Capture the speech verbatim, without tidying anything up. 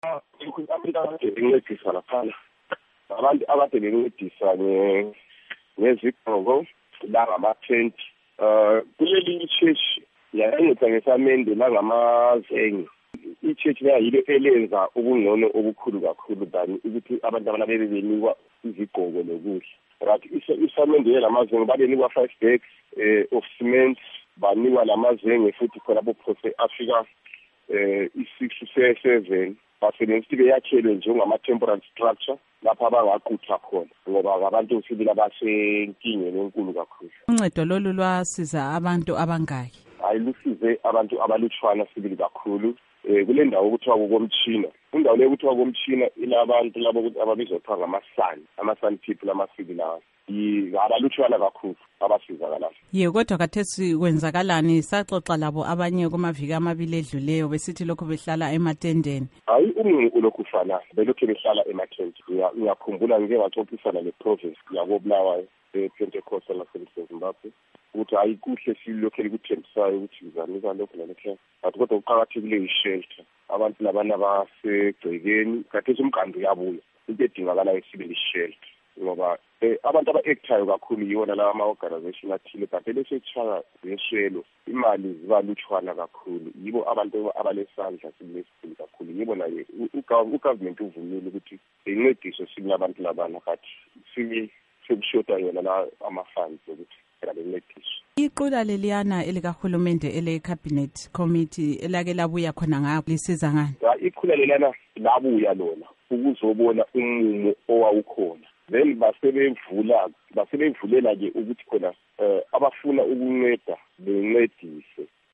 abantu abade bencedisa laphana abantu abade bencedisa ngezigqoko la ngamathenti uh kuleli church yayinceda ngesamende la ngamazenge ichurch leyo yile elenza ubungcono obukhulu kakhulu bani ukuthi abantu abalabe benikwa izigqoko lokudla right isamende lamazenge babenikwa five bags of cement banikwa lamazenge futhi khona bophose Africa eh i-six seven basebenzise beyakhelwe njengama temporary structure lapha abangaqutha khona ngoba abantu usibili abasenkingeni enkulu kakhulu. Uncedo lolu lwasiza abantu abangaki? Ayilusize abantu abalutshwana sibili kakhulu eh kule ndawo ukuthiwa komtshina indawo le ukuthiwa komtshina ilabantu labo ababizwa kuthiwa ngamasani amasani people amasibili lawo abalutshwana kakhulu abasizakalayo. Ye kodwa khathesi kwenzakalani saxoxa labo abanye kumaviki amabili edluleyo besithi lokho behlala ematendeni? Hayi umuntu ulokhu ufana belokhu behlala ematendeni. Ngiyakhumbula ngike ngaxoxisana le province yakobulawayo ePentecostal laseZimbabwe ukuthi hayi kuhle silokhu likuthembisayo ukuthi izanika lokho nalokho but kodwa uqhakathekile i-shelter abantu labana basegcekeni khathesi umqando uyabuya into edingakala isibili i-shelter ngoba abantu aba-actayo kakhulu yiwona lawa ama-organization athile but ebesechaya zeshelo imali zibalutshwana kakhulu yibo abantu abalesandla silesikhulu kakhulu yibo naye ugovernment uvumile ukuthi incediso sibili abantu labana but sibi sekushoda yona la ama-funds ukuthi ngalencediso. Iqula leliyana elikahulumende ele-cabinet committee elake labuya khona ngapho lisiza ngani? Iqula leliyana labuya lona ukuzobona umumo owawukhona then basebevula basebevulela ke ukuthi khona abafuna ukunceda bencedise